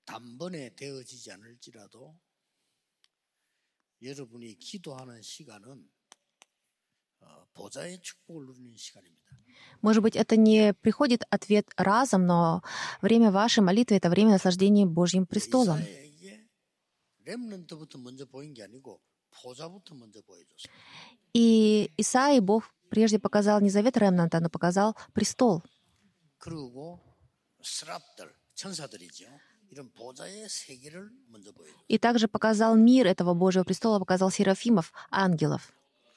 단번에 되어지지 않을지라도 여러분이 기도하는 시간은 보좌의 축복을 누리는 시간입니다. Может быть, это не приходит ответ разом, но время вашей молитвы — это время наслаждения Божьим престолом. 이사야에게 렘넌트부터 먼저 보인 게 아니고 보좌부터 먼저 보여줬어요. И Исаии Бог прежде показал не завет ремнанта, но показал престол. 그리고 스랍들, 천사들이죠. 이런 보좌의 세계를 먼저 보여줬어요. И также показал мир этого Божьего престола, показал серафимов, ангелов.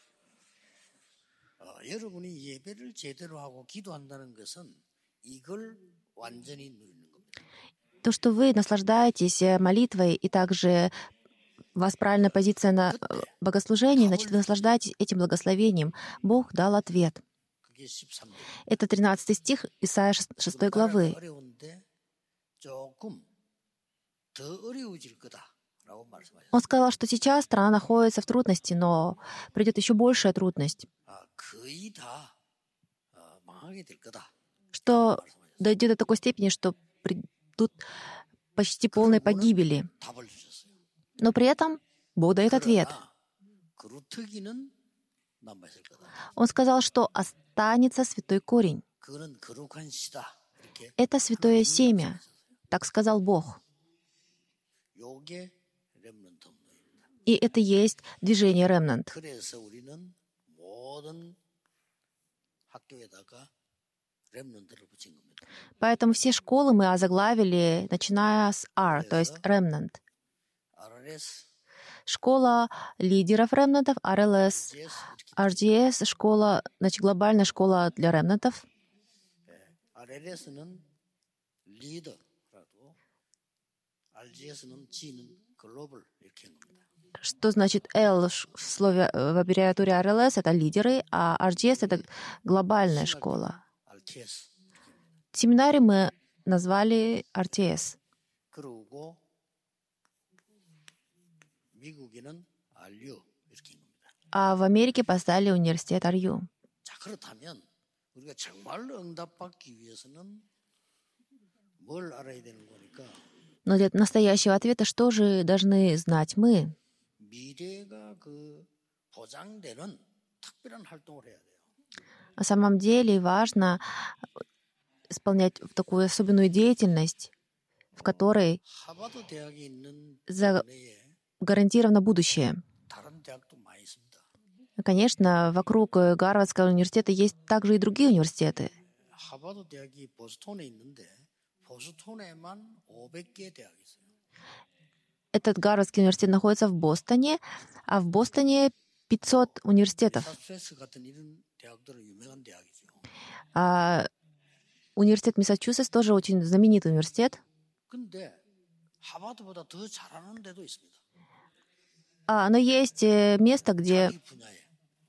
여러분이 예배를 제대로 하고 기도한다는 것은 이걸 완전히 누리는 겁니다. То, что вы наслаждаетесь молитвой, и также у вас правильная позиция на богослужении, значит, вы наслаждаетесь этим благословением. Бог дал ответ. 그게 13절. Это 13 стих Исаия 6 главы. 어려운데 조금 더 어려워질 거다라고 말씀하셨어요. Он сказал, что сейчас страна находится в трудности, но придет еще большая трудность, 거의 다 망하게 될 거다. что дойдет до такой степени, что придут почти полной погибели. 답을 주셨어요. Но при этом Бог дает ответ. 그루터기는 남아 있을 거다. Он сказал, что останется святой корень. 그거는 거룩한 시다. 이렇게 Это святое семя. Так сказал Бог. 요게 렘넌트 운동입니다. И это есть движение ремнант. 그래서 우리는 모든 학교에다가 рем넌트를 붙인 겁니다. Поэтому все школы мы озаглавили, начиная с R, то есть ремнант. RRS, Школа лидеров ремнантов, RLS, GS 이렇게 RDS, школа, значит, глобальная школа для ремнантов. RLS는 리더라도 RGS는 G는 글로벌 이렇게 한 겁니다. Что значит L в слове в аббревиатуре RLS — это лидеры, а RGS — это глобальная школа. RTS. Семинарий мы назвали RTS. 그리고 미국에는 RU 이렇게 한 겁니다. А в Америке поставили университет RU. 자, 그렇다면 우리가 정말로 응답받기 위해서는 뭘 알아야 되는 거니까 Но для настоящего ответа что же должны знать мы? 미래가 보장되는 특별한 활동을 해야 돼요. На самом деле важно исполнять такую особенную деятельность, в которой 하버드 대학에 있는 За- 내에 гарантировано будущее. 다른 대학도 많이 있습니다. Конечно, вокруг Гарвардского университета есть также и другие университеты. 하버드 대학이 보스턴에 있는데 보스턴에만 500개 대학이 있어요. Этот Гарвардский университет находится в Бостоне, а в Бостоне 500 университетов. 마사추세츠 같은 이런 대학들은 유명한 대학이죠. А университет Массачусетс тоже очень знаменитый университет. 근데 하버드보다 더 잘하는 데도 있습니다. Но есть место, где 자기 분야에.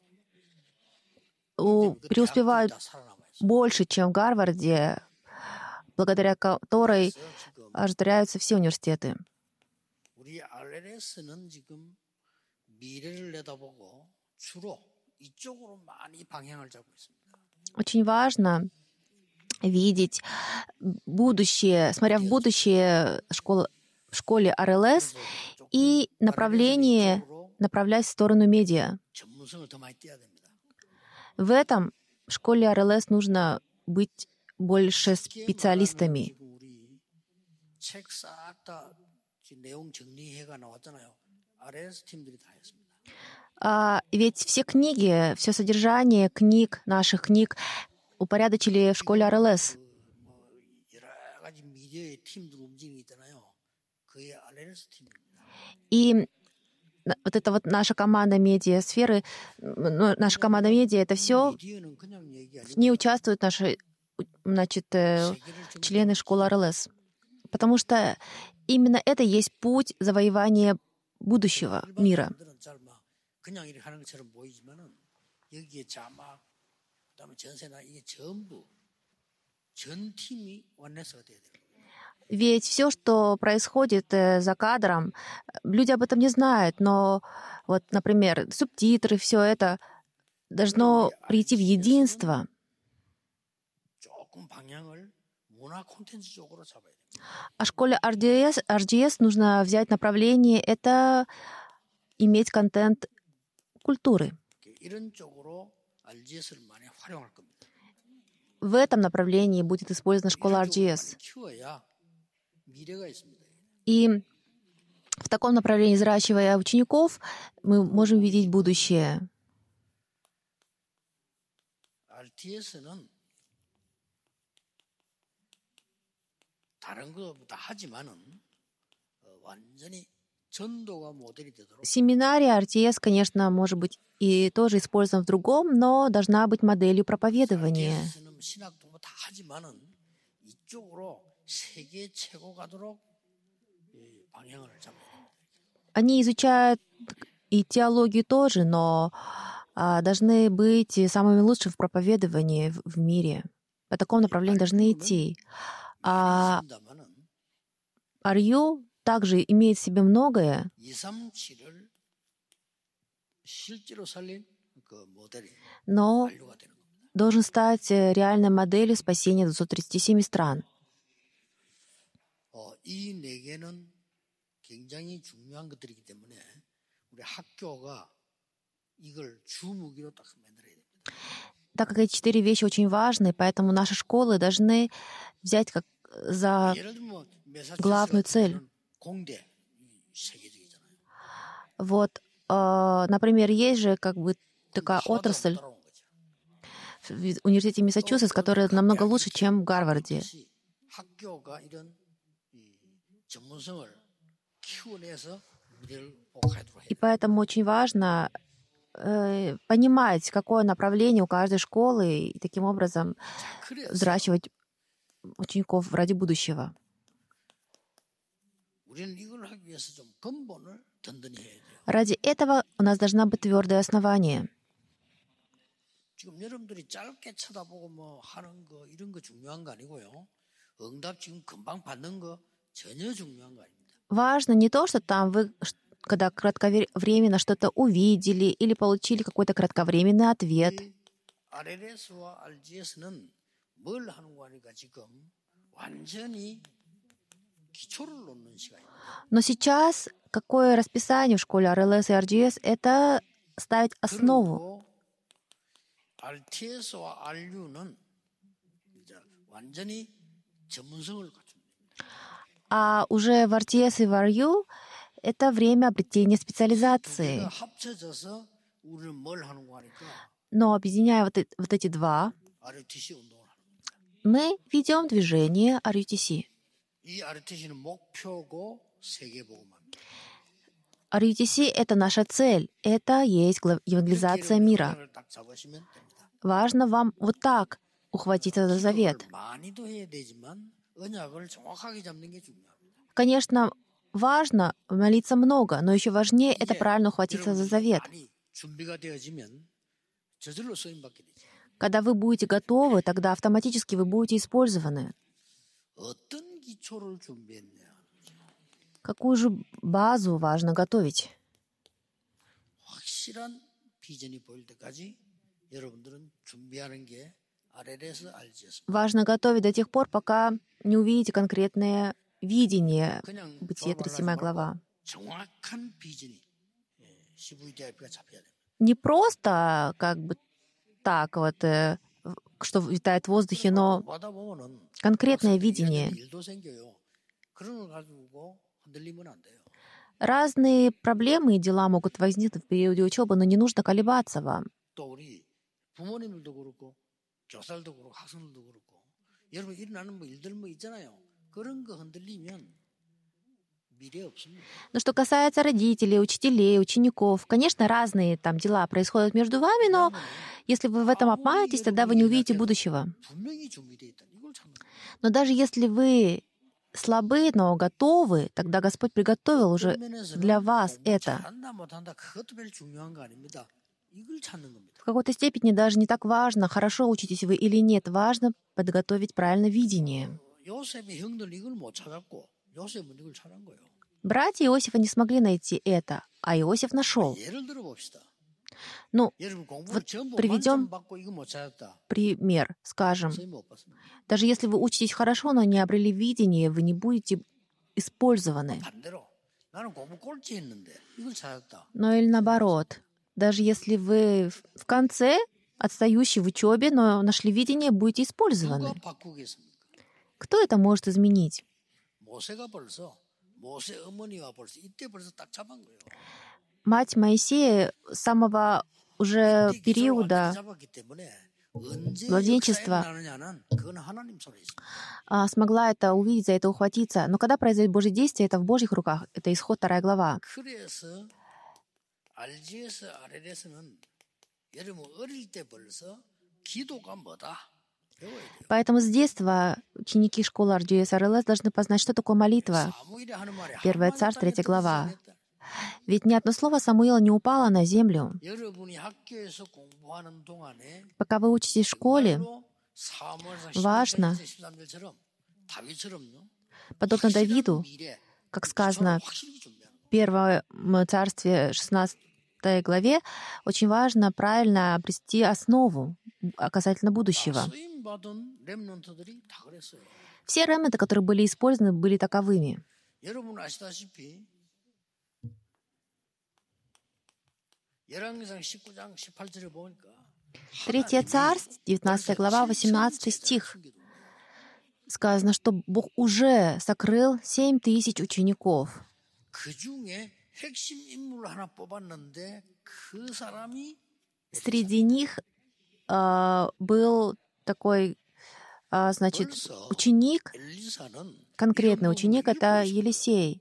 преуспевают 다 살아남아 있어요. больше, чем в Гарварде, благодаря которой 그래서 지금 оживляются все университеты. 우리 RLS는 지금 미래를 내다보고 주로 이쪽으로 많이 방향을 잡고 있습니다. Очень важно видеть будущее, смотря в будущее в школе RLS и направление направлять в сторону медиа. 전문성을 더 많이 떼야 됩니다. В этом в школе RLS нужно быть больше специалистами. 지금 우리 책 싹 다 내용 정리해가 나왔잖아요. RLS 팀들이 다 했습니다. Ведь все книги, все содержание книг, наших книг упорядочили в школе RLS. 여러 가지 미디어의 팀들 움직임이 있잖아요. 그게 RLS 팀입니다. И вот эта вот наша команда медиасферы, наша команда медиа, это все, 미디어는 그냥 얘기 в ней 아니고 участвуют наши, значит, 세계를 члены школы RLS. Потому что именно это есть путь завоевания будущего мира. 사람들은 잘 막 그냥 이렇게 하는 것처럼 보이지만은 여기에 자막, 그다음에 전세나 이게 전부 전 팀이 원네스가 돼야 돼요. Ведь все, что происходит за кадром, люди об этом не знают, но вот, например, субтитры, все это должно прийти в единство. 조금 방향을 문화 콘텐츠 쪽으로 잡아야 돼요. А школе RGS нужно взять направление — это иметь контент культуры. 이런 쪽으로 RGS를 많이 활용할 겁니다. В этом направлении будет использована школа 이런 쪽으로 많이 RGS. 키워야 미래가 있습니다. И в таком направлении, взращивая учеников, мы можем видеть будущее. RTS는 다른 것보다 하지만은 완전히 전도가 모델이 되도록 Семинария RTS, конечно, может быть и тоже использована в другом, но должна быть моделью проповедования. RTS는 신학도 다 하지만은 이쪽으로 세계 최고 가도록 방향을 잡아야 됩니다. Они изучают и теологию тоже, но должны быть самыми лучшими в проповедовании в мире. По такому направлению должны идти. А 있습니다만은 RU также имеет в себе многое, 237을 실제로 살린 그 모델이 но 완료가 되는 겁니다. должен стать реальной моделью спасения 237 стран. 이 네 개는 굉장히 중요한 것들이기 때문에 우리 학교가 이걸 주무기로 딱 만들어야 됩니다. Так как эти 4 вещи очень важны, поэтому наши школы должны взять как за 예를 들면 매사추세츠 главную 같은 цель. 경우는 공대 세계적이잖아요. Вот, например, есть же как бы такая отрасль 따라온 거죠. в университете Массачусетс, которая намного лучше, чем в Гарварде. 학교가 이런 전문성을 키워내서 미래를 보호하도록 해야 И поэтому очень важно понимать, какое направление у каждой школы, и таким образом 그래서 взращивать учеников ради будущего. 우리는 이걸 하기 위해서 좀 근본을 든든히 해야 돼요. Ради этого у нас должна быть твердое основание. 지금 여러분들이 짧게 쳐다보고 뭐 하는 거 이런 거 중요한 거 아니고요. 응답 지금 금방 받는 거 전혀 중요한 거 아닙니다. Важно не то, что там вы, когда кратковременно что-то увидели или получили какой-то кратковременный ответ. 이 RLS와 RGS는 뭘 하는 거 아니까 지금 완전히 기초를 놓는 시간입니다. Но сейчас какое расписание в школе RLS и RGS — это ставить основу. 그리고 RTS와 RU는 이제 완전히 전문성을 갖춥니다. А уже в RTS и в RU — это время обретения 두 специализации. 개가 합쳐져서 우리는 뭘 하는 거 하니까 Но объединяя вот эти два, RUTC 운동을 하는 겁니다. мы ведем движение RUTC. 이 RUTC는 목표고 세계복음화입니다. RUTC — это наша цель, это есть евангелизация мира. 하나를 딱 잡으시면 됩니다. Важно вам вот так ухватиться за завет. 기도를 많이도 해야 되지만 언약을 정확하게 잡는 게 중요합니다. Конечно, важно молиться много, но еще важнее это правильно ухватиться за завет. 많이 준비가 되어지면 저절로 쓰임 받게 되죠. Когда вы будете готовы, тогда автоматически вы будете использованы. 어떤 기초를 준비했냐? Какую же базу важно готовить? 확실한 비전이 보일 때까지 여러분들은 준비하는 게 RLS, RGS. Важно готовить до тех пор, пока не увидите конкретное видение. 그냥 Бытие, 좋아 37 말하지 глава. 말고 정확한 비전이 CVDIP가 잡혀야 됩니다. Не просто как бы так вот, что витает в воздухе, но 하다 보면은 конкретное видение. 일도 생겨요. 그런 걸 가지고 흔들리면 안 돼요. Разные проблемы и дела могут возникнуть в периоде учебы, но не нужно колебаться вам. 또 우리 부모님들도 그렇고 교사들도 그렇고 학생들도 그렇고 여러분 일어나는 뭐 일들 뭐 있잖아요. 그런 거 흔들리면 미래 없습니다. Но что касается родителей, учителей, учеников, конечно, разные там дела происходят между вами, но если вы в этом обманетесь, тогда вы не увидите будущего. 분명히 준비되어 있다. 이걸 찾는 거예요. Но даже если вы слабы, но готовы, тогда Господь приготовил уже для вас это. 잘한다 못한다 그것도 별로 중요한 거 아닙니다. 이걸 찾는 겁니다. В какой-то степени даже не так важно, хорошо учитесь вы или нет. Важно подготовить правильное видение. 요셉의 형들은 이걸 못 찾았고 요셉은 이걸 찾은 거예요. Братья Иосифа не смогли найти это, а Иосиф нашел. 예를 들어 봅시다. Ну, 여러분 공부를 вот 전부 приведем 만점 받고 이거 못 찾았다. пример. Скажем, 선생님 못 봤습니다. даже если вы учитесь хорошо, но не обрели видение, вы не будете использованы. 반대로 나는 공부 꼴찌 했는데 이걸 찾았다. Но или наоборот, даже если вы в конце отстающий в учебе, но нашли видение, будете 누가 использованы. 바꾸겠습니까? Кто это может изменить? 모세가 벌써 모세 어머니가 벌써 이때 벌써 딱 잡은 거예요. Мать Моисея с самого уже 이때 기초를 완전히 периода 잡았기 때문에 언제 младенчества 역사에 나느냐는 그건 하나님 손에 있습니다. смогла это увидеть, за это ухватиться. Но когда произойдет Божье действие, это в Божьих руках. Это исход 2 глава. 그래서 RGS, RLS는 여러분 어릴 때 벌써 기도가 뭐다 배워야 돼요. Поэтому с детства ученики школы RGS RLS должны познать, что такое молитва. 사무엘이 하는 말이 Первое 한마디 Царств, 땅에 3 глава. 떨어지지 않았다. Ведь ни одно слово Самуила не упало на землю. 여러분이 학교에서 공부하는 동안에 Пока вы учитесь в школе, 정말로 사무엘상 важно, 13절처럼 다윗처럼요. подобно 확실한 Давиду, 미래, как 기초를 сказано 확실히 준비하는 в Первом Царстве 16 главе, очень важно правильно обрести основу касательно будущего. 쓰임 받은 렘넌트들이 다 그랬어요. Все ремнанты, которые были использованы, были таковыми. 여러분 아시다시피 열왕기상 19장 18절에 보니까 Третье Царство, 19 глава, 18 стих. Сказано, что Бог уже сокрыл 7000 учеников. 그 중에 핵심 인물을 하나 뽑았는데 그 사람이 Среди них был такой, значит, 벌써 ученик, 엘리사는 конкретный 이런 ученик, 부분을 это 읽고 있어요. Елисей.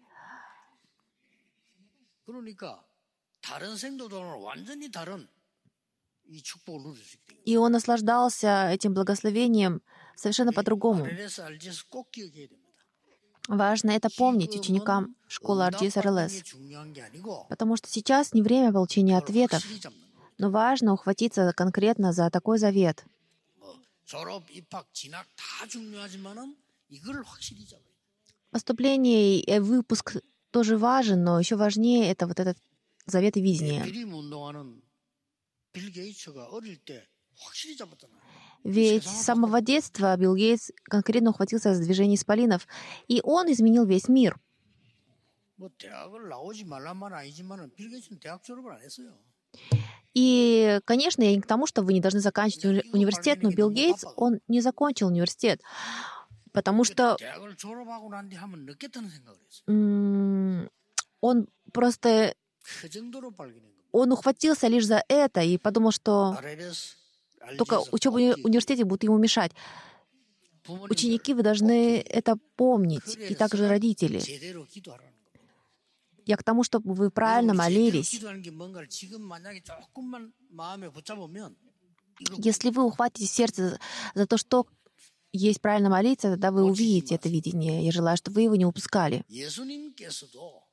그러니까 다른 생도들은 완전히 다른 이 축복을 누릴 수 있게 돼요. И он наслаждался этим благословением совершенно по-другому. RLS, RGS 꼭 기억해야 됩니다. Важно это помнить ученикам школы RGS 응답받는 게 RLS. 중요한 게 아니고 Потому что сейчас не время получения 그걸 ответов, 확실히 잡는 거예요. но важно ухватиться конкретно за такой завет. 뭐 졸업, 입학, 진학 다 중요하지만은 이걸 확실히 잡아야 돼요. Поступление и выпуск тоже важен, но еще важнее это вот этот завет и видение. 비림 운동하는 빌 게이츠가 어릴 때 확실히 잡았잖아요. Ведь с самого детства Билл Гейтс конкретно ухватился за движение исполинов, и он изменил весь мир. 뭐 대학을 나오지 말란 말 아니지만은 빌 게이츠는 대학 졸업을 안 했어요. И, конечно, я не к тому, что вы не должны заканчивать университет, но Билл Гейтс, он не закончил университет, потому что 대학을 졸업하고 난 뒤 하면 늦겠다는 생각을 했어요. он просто 그 정도로 발견한 겁니다. он ухватился лишь за это и подумал, что RLS, только RGS учеба 꼭 в университете будет ему мешать. 부모님들 Ученики, вы должны это помнить, и также 그래서 родители. 제대로 기도하라는 겁니다. Я к тому, чтобы вы правильно 제대로 молились. 기도하는 게 뭔가를 지금 만약에 조금만 마음에 붙잡으면 이거 Если вы ухватите сердце за то, что есть правильно молиться, тогда вы увидите это видение. Я желаю, чтобы вы его не упускали. 예수님께서도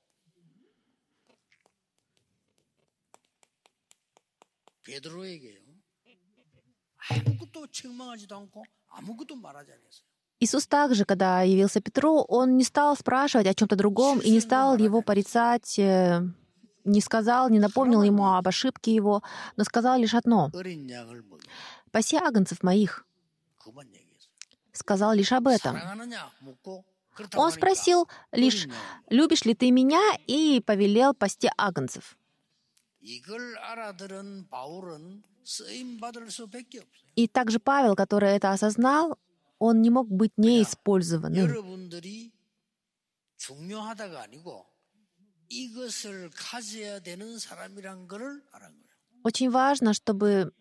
베드로에게요 아무것도 책망하지도 않고 아무것도 말하지 않았어요. Иисус также, когда явился Петру, он не стал спрашивать о чем-то другом и не стал его порицать, не сказал, не напомнил ему об ошибке его, но сказал лишь одно: 어린 양을 먹이 «Паси агнцев моих». 그만 얘기했어요. Сказал лишь об этом. 사랑하느냐 묻고 그렇다고 Он 하니까 спросил лишь: 어린 양. «Любишь ли ты меня?» и повелел пасти агнцев. 이걸 알아들은 바울은 쓰임 받을 수밖에 없어요. И также Павел, который это осознал, он не мог быть неиспользованным. 여러분들이 중요하다가 아니고 이것을 가져야 되는 사람이란 것을 알은 거예요. Очень важно, чтобы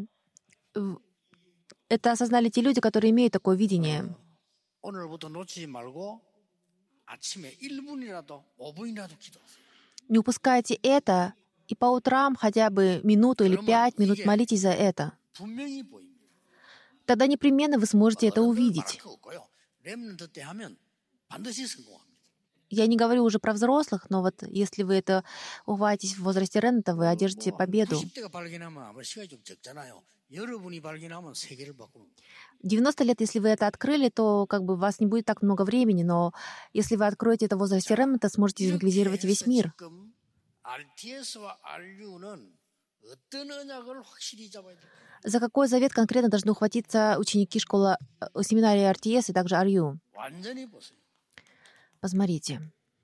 это осознали те люди, которые имеют такое видение. 오늘부터 놓치지 말고 아침에 1분이라도 5분이라도 기도하세요. Не упускайте это, и по утрам хотя бы минуту или 5 минут молитесь за это. 분명히 보입니다. Тогда непременно вы сможете это увидеть. 렘넌트 때 하면 반드시 성공합니다. Я не говорю уже про взрослых, но вот если вы это ухватитесь в возрасте Реннета, вы одержите победу. 90대가 발견하면 아마 시간이 좀 적잖아요. 여러분이 발견하면 세계를 바꾸는 거예요. 90 лет, если вы это открыли, то как бы у вас не будет так много времени, но если вы откроете это в возрасте Реннета, сможете евангелизировать весь мир. 지금 RTS와 RU는 어떤 언약을 확실히 잡아야 될까? За какой завет конкретно должны ухватиться ученики школы семинарии РТС и также Арью? 완전히 보세요. Посмотрите,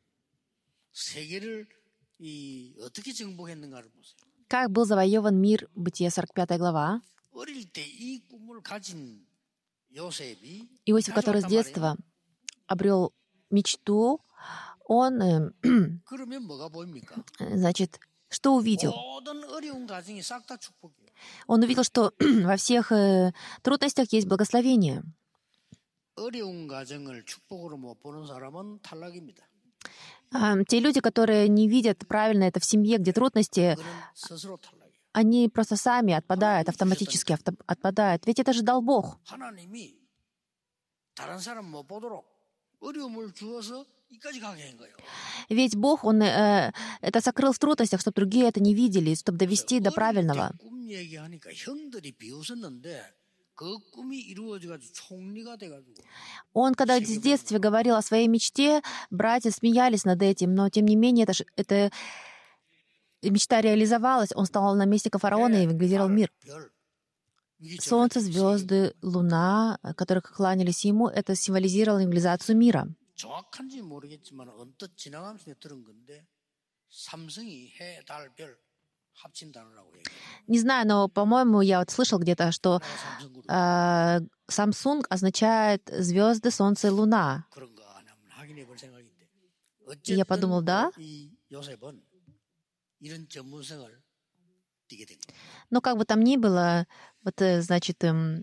세계를 어떻게 정복했는가를 보세요. как был завоеван мир, Бытие 45 глава. 어릴 때 이 꿈을 가진 요셉이 Иосиф, который с 가져왔단 말이에요. детства обрел мечту, он, 그러면 뭐가 보입니까? значит, что увидел? 모든 어려운 가정이 싹 다 축복이에요. Он увидел, что во всех трудностях есть благословение. 어려운 가정을 축복으로 못 보는 사람은 탈락입니다. Те люди, которые не видят правильно это в семье, где трудности, 그는 스스로 탈락이에요. они просто сами отпадают, автоматически отпадают. Ведь это же дал Бог. 하나님이 다른 사람 못 보도록 어려움을 주어서 이까지 가게 한 거예요. Ведь Бог, Он это сокрыл в трудностях, чтобы другие это не видели, чтобы довести до правильного. 꿈 얘기하니까 형들이 비웃었는데 그 꿈이 이루어져가지고 총리가 돼가지고 Он, когда в детстве говорил о своей мечте, братья смеялись над этим, но тем не менее эта мечта реализовалась. Он стал наместником фараона и лидировал мир. 별 Солнце, звезды, луна, которые кланялись ему, это символизировало цивилизацию мира. 정확한지 모르겠지만 언뜻 지나가면서 들은 건데 삼성이 해, 달, 별 합친 단어라고 얘기해요. Не знаю, но, по-моему, я вот слышал где-то, что 삼성그룹 Samsung означает звезды, солнце и луна. 그런가 하면 확인해 볼 생각인데 Я подумал, да? 이 요셉은 이런 전문성을 띠게 된 거예요. Но как бы там ни было, вот, значит,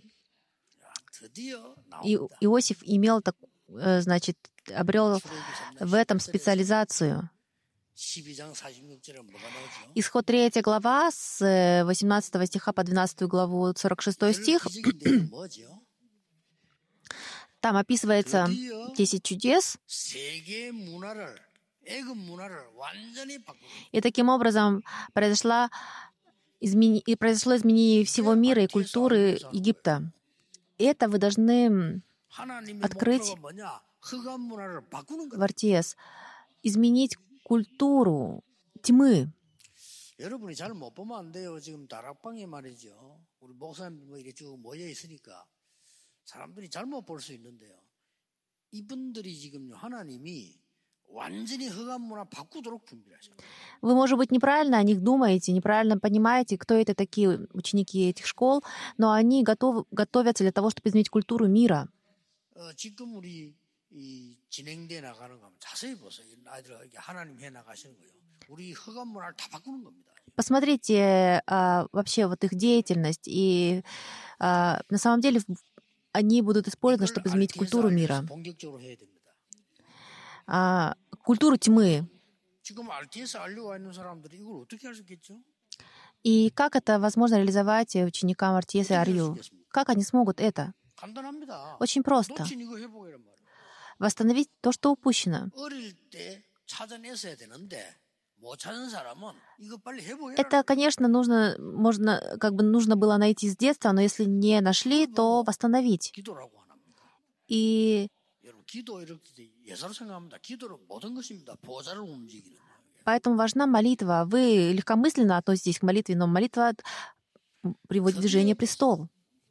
드디어 나옵니다. Иосиф имел, значит, обрел в этом специализацию. 12장 46절에 뭐가 나오죠? Исход 3 глава с 18 стиха по 12 главу 46 стих. 기적인데 뭐죠? Там описывается 드디어 10 чудес. 세계 문화를 애굽 문화를 완전히 바꾸고 И таким образом произошло изменение всего мира и культуры Египта. Это вы должны 하나님의 открыть 목표가 뭐냐? 흑암 문화를 바꾸는 в 거예요. РТС. Изменить культуру тьмы. 여러분이 잘 못 보면 안 돼요. 지금 다락방에 말이죠. 우리 목사님 뭐 이렇게 쭉 모여 있으니까 사람들이 잘못 볼 수 있는데요. 이분들이 지금 하나님이 완전히 흑암 문화 바꾸도록 준비를 하셔요. Вы, может быть, неправильно о них думаете, неправильно понимаете, кто это такие ученики этих школ, но они готовятся для того, чтобы изменить культуру мира. 지금 우리 이 진행돼 나가는 거 자세히 보세요. 아이들 하나님 해 나가시는 거예요. 우리 흑암 문화를 다 바꾸는 겁니다. Посмотрите вообще вот их деятельность, и на самом деле они будут использованы, чтобы изменить культуру мира, 본격적으로 해야 됩니다. культуру тьмы. 지금 RTS 알려와 있는 사람들이 이걸 어떻게 할 수 있겠죠? И как это возможно реализовать ученикам РТС и Арью? Как они смогут это? 간단합니다. Очень просто. 놓친 이거 회복이란 말이에요. Восстановить то, что упущено. 어릴 때 찾아냈어야 되는데 못 찾은 사람은 이거 빨리 회복해라. Это, конечно, нужно было найти с детства, но если не нашли, то восстановить. 기도라고 합니다. И 여러분 기도 이렇게 예사로 생각합니다. 기도는 모든 것입니다. 보좌를 움직이는 거예요. поэтому важна молитва. Вы легкомысленно относитесь к молитве, но молитва приводит в движение престол.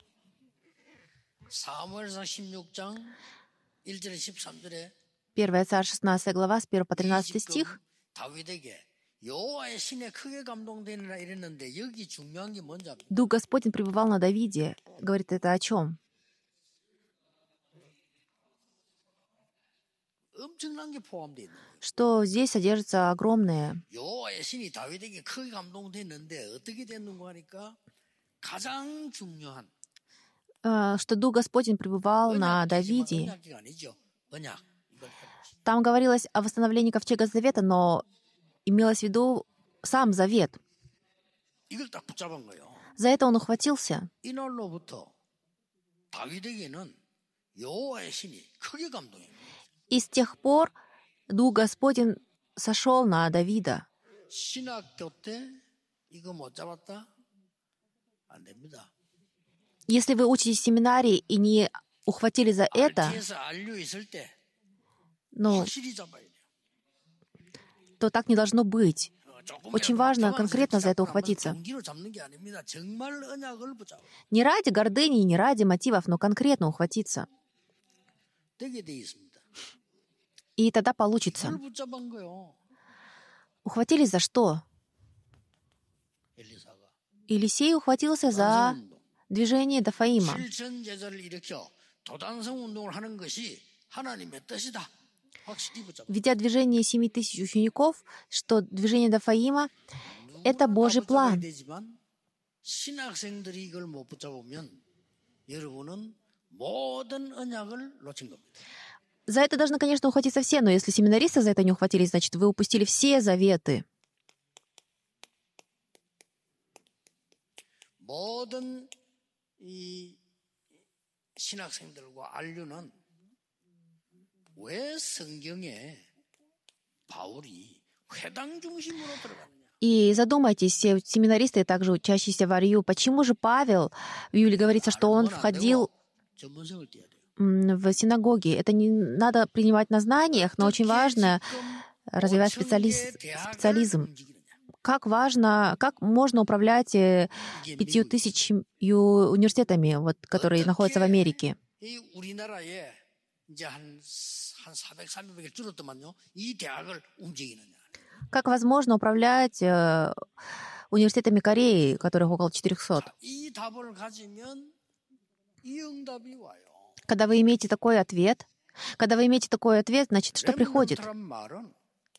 사무엘상 16장 1절에 13절에 1 Царь 16 глава с 1 по 13 стих. 다윗에게 여호와의 신에 크게 감동되느라 이랬는데 여기 중요한 게 뭔지 압니까? Дух Господень пребывал на Давиде. Говорит это о чем? 엄청난 게 포함되어 있는 거예요. Что здесь содержится огромное. 여호와의 신이 다윗에게 크게 감동됐는데 어떻게 됐는가 하니까 가장 중요한 Что Дух Господень пребывал на Давиде. 언약이 아니죠. 언약. 이걸 Там говорилось о восстановлении ковчега Завета, но имелось в виду сам Завет. 이걸 딱 붙잡은 거예요. За это он ухватился. 이날로부터 다윗에게는 여호와의 신이 크게 감동해요. И с тех пор Дух Господень сошел на Давида. 신학교 때 이거 못 잡았다? 안 됩니다. Если вы учитесь в семинарии и не ухватили за это, RT에서 알려 있을 때 ну, 확실히 잡아야 돼요. то так не должно быть. Очень важно конкретно за это ухватиться. Не ради гордыни, не ради мотивов, но конкретно ухватиться. И тогда получится. Ухватились за что? Елисей ухватился за движение Дафаима. Ведя движение 7000 учеников, что движение Дафаима — это Божий план. 신학생들이 이걸 못 붙잡으면 여러분은 모든 언약을 놓친 겁니다. За это должны, конечно, ухватиться все, но если семинаристы за это не ухватились, значит, вы упустили все заветы. 모든 이 신학생들과 안류는 왜 성경에 바울이 회당 중심으로 들어갔느냐? И задумайтесь, все семинаристы, также учащиеся в Арию, почему же Павел, в Библии говорится, что он входил 전문성을 띄어야 돼요. в синагоги? Это не надо принимать на знаниях, но очень важно развивать специализм. Как важно, как можно управлять 5000 университетами, вот, которые находятся в Америке? 이 우리나라에 이제 한 400, 300개 줄었더만요. 이 대학을 움직이느냐? Как возможно управлять университетами Кореи, которых около 400? 이 답을 가지면 이 응답이 와요. Когда вы имеете такой ответ, значит, что приходит? 렘넌트란 말은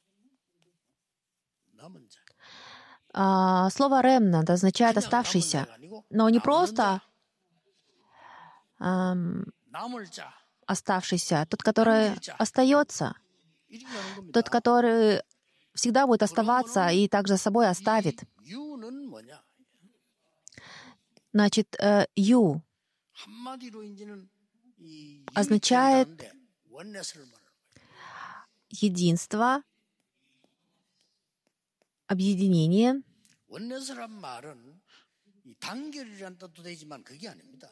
남은 자. Слово «ремнант» означает «оставшийся», но не просто 남을 자. оставшийся, тот, который остается, 이렇게 하는 겁니다. тот, который всегда будет оставаться и также собой оставит. 유는 뭐냐? Значит, «ю» 한마디로 이제는 이 означает 원내스를 말하는 거예요. единство, объединение. 원내스란 말은 이 단결이란 뜻도 되지만 그게 아닙니다.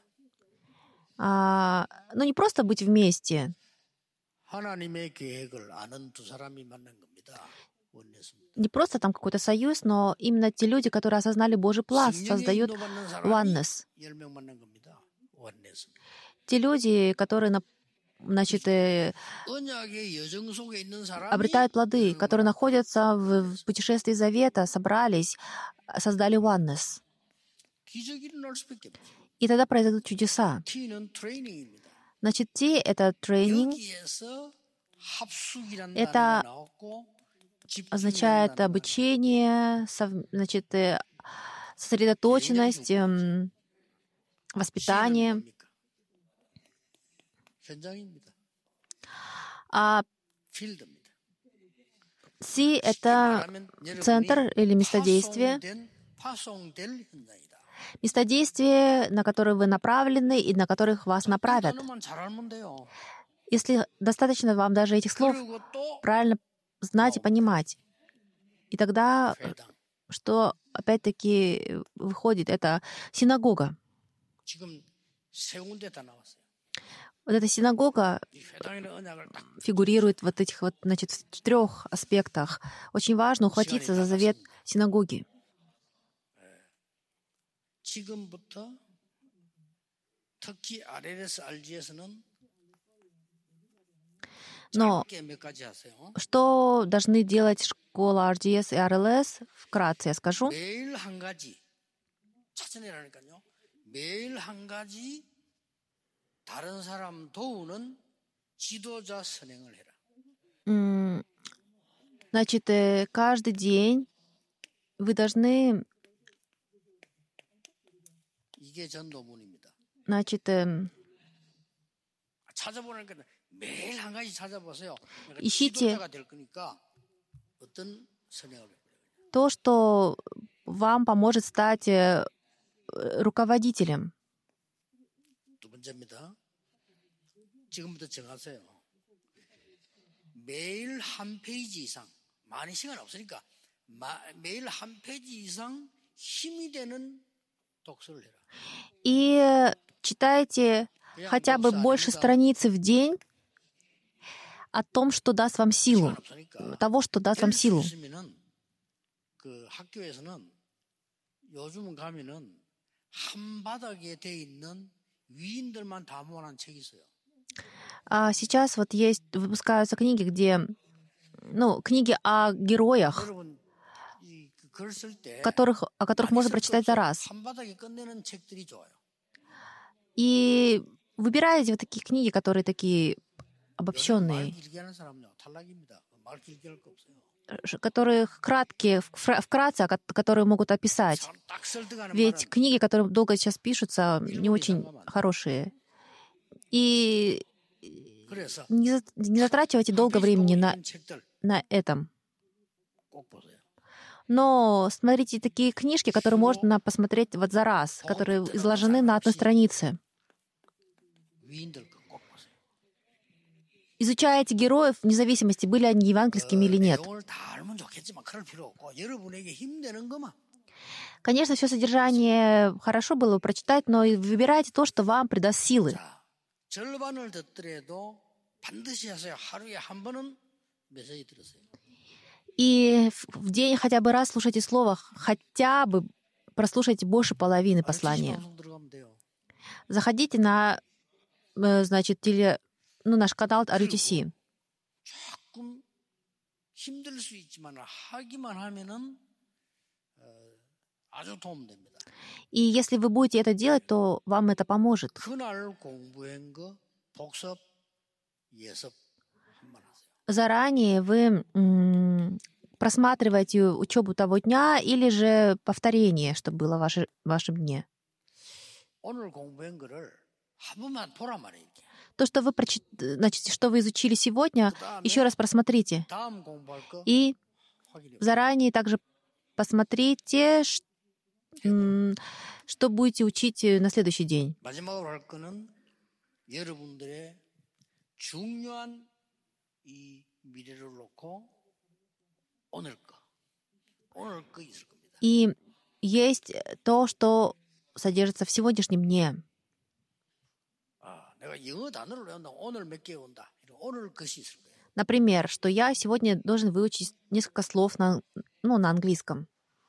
Ну, не просто быть вместе, 하나님의 계획을 아는 두 사람이 만난 겁니다. 원내스입니다. не просто там какой-то союз, но именно те люди, которые осознали Божий план, создают 인도받는 사람이 oneness. 10명 만난 겁니다. 원내스. Те люди, которые, значит, 언약의 여정 속에 있는 사람이 обретают плоды, которые находятся в путешествии Завета, собрались, создали oneness. 기적이 일어날 수밖에 없어요. И тогда произойдут чудеса. T는 트레이닝입니다. Значит, T — это тренинг, 여기에서 합숙이라는 это 단어가 나왔고 означает обучение, значит, сосредоточенность, воспитание. 현장입니다. А 필드입니다. C — это центр или место действия. 파송될 현장이다. Места действия, на которые вы направлены и на которых вас направят. 단어만 잘 알면 돼요. Если достаточно вам даже этих слов 그리고 또 правильно знать и понимать. И тогда, 회당. что опять-таки выходит, это синагога. 지금 세 군데 다 나왔어요. Вот эта синагога 이 회당이라는 언약을 딱 фигурирует в этих вот, значит, в 4 аспектах. Очень важно ухватиться за завет синагоги. 지금부터 특히 RLS, RGS는 Но 짧게 몇 가지 하세요. что должны делать школа RDS и RLS? Вкратце я скажу. 매일 한 가지 찾아내라니까요. 매일 한 가지 다른 사람 도우는 지도자 선행을 해라. Значит, каждый день вы должны, 이게 전도문입니다. значит, 찾아보니까 매일 한 가지 찾아보세요. 그러니까 ищите 지도자가 될 거니까 어떤 선행을 해요. то, что вам поможет стать руководителем. 두 번째입니다. 지금부터 정하세요. 매일 한 페이지 이상, 많이 시간 없으니까 매일 한 페이지 이상 힘이 되는 독서를 해라. И читайте хотя бы больше страницы в день о том, что даст вам силу, 시간 없으니까 того, что даст вам 될 수 силу. 있으면은 그 학교에서는 요즘은 가면은 한 바닥에 돼 있는 위인들만 다 모아놓은 책이 있어요. Сейчас вот есть, выпускаются книги, где, ну, книги о героях, 여러분 글 쓸 때 о которых 많이 можно 쓸 거 прочитать за 없어요. раз. 한 바닥에 끝내는 책들이 좋아요. И выбираете вот такие книги, которые такие 요즘 말 обобщенные, 길게 하는 사람은요 탈락입니다. 말 길게 할 거 없어요. которые краткие, вкратце, которые могут описать. 딱 설득하는 Ведь 말은 книги, которые долго сейчас пишутся, не 1분 очень 이상 가면 안 돼요. хорошие. И 그래서 не затрачивайте 한 долго 페이지 времени 보고 있는 책들 на этом. 꼭 보세요. Но смотрите такие книжки, которые можно посмотреть вот за раз, которые изложены на одной странице. 위인들 거 꼭 보세요. Изучайте героев вне зависимости, были они евангельскими или нет. 내용을 다 알면 좋겠지만 그럴 필요 없고 여러분에게 힘되는 것만 Конечно, все содержание хорошо было бы прочитать, но и выбирайте то, что вам придаст силы. 자, 절반을 듣더라도 반드시 하세요. 하루에 한 번은 메시지 들으세요. И в день хотя бы раз слушайте слово, хотя бы прослушайте больше половины послания. 방송 들어가면 돼요. Заходите на, значит, наш канал RUTC. 조금 힘들 수 있지만 하기만 하면은 아주 도움됩니다. И если вы будете это делать, то вам это поможет. 그날 공부한 거 복습, 예습 한번 하세요. Заранее вы просматриваете учебу того дня или же повторение, что было в вашем дне. 오늘 공부한 거를 한 번만 보라 말이에요. То, что вы, значит, что вы изучили сегодня, еще раз просмотрите. 다음 공부할 거 И 확인해. заранее также посмотрите, что будете учить на следующий день. 마지막으로 할 거는 여러분들의 중요한 이 미래를 놓고 오늘 거 있을 겁니다. И есть то, что содержится в сегодняшнем дне. 내가 영어 단어를 외운다. 오늘 몇 개 온다. 오늘 것이 있을 거예요. Например, что я сегодня должен выучить несколько слов на английском.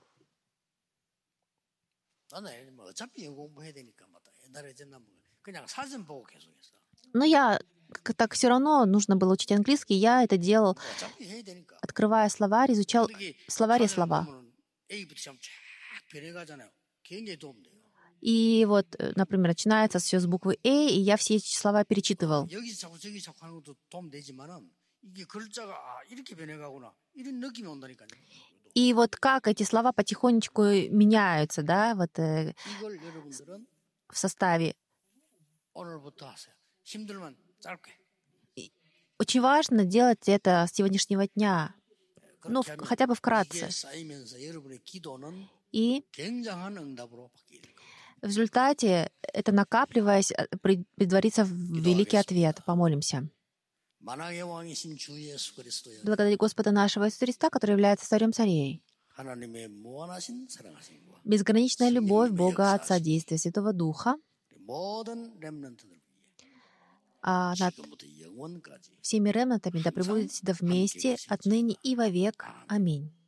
나는 뭐 어차피 영어 공부해야 되니까 옛날에 전남 그냥 사전 보고 계속했어. Но я так все равно нужно было учить английский. Я это делал, 어차피 해야 되니까. открывая словарь, изучал в словаре слова. A부터 쫙 변해가잖아요. 굉장히 도움돼요. И вот, например, начинается все с буквы «э», и я все эти слова перечитывал. 여기서 자꾸 저기 자꾸 하는 것도 도움되지만은 이게 글자가 이렇게 변해가구나 이런 느낌이 온다니까요. И вот как эти слова потихонечку меняются, да, вот 이걸 여러분들은 в составе. 오늘부터 하세요. 힘들면 짧게. Очень важно делать это с сегодняшнего дня, 그렇게 하면 хотя бы 이게 вкратце. 쌓이면서 여러분의 기도는 И 굉장한 응답으로 바뀌게 될 겁니다. в результате это, накапливаясь, предварится в великий ответ. Помолимся. 만왕의 왕이신 주 예수 그리스도여. Благодари Господа нашего Иисуса Христа, который является царем царей. 하나님의 무한하신 사랑하심과 Безграничная любовь Бога Отца, действия Святого Духа 모든 렘넌트들 위해 над 지금부터 영원까지 всеми ремнантами да пребудет всегда вместе, отныне и вовек. Аминь.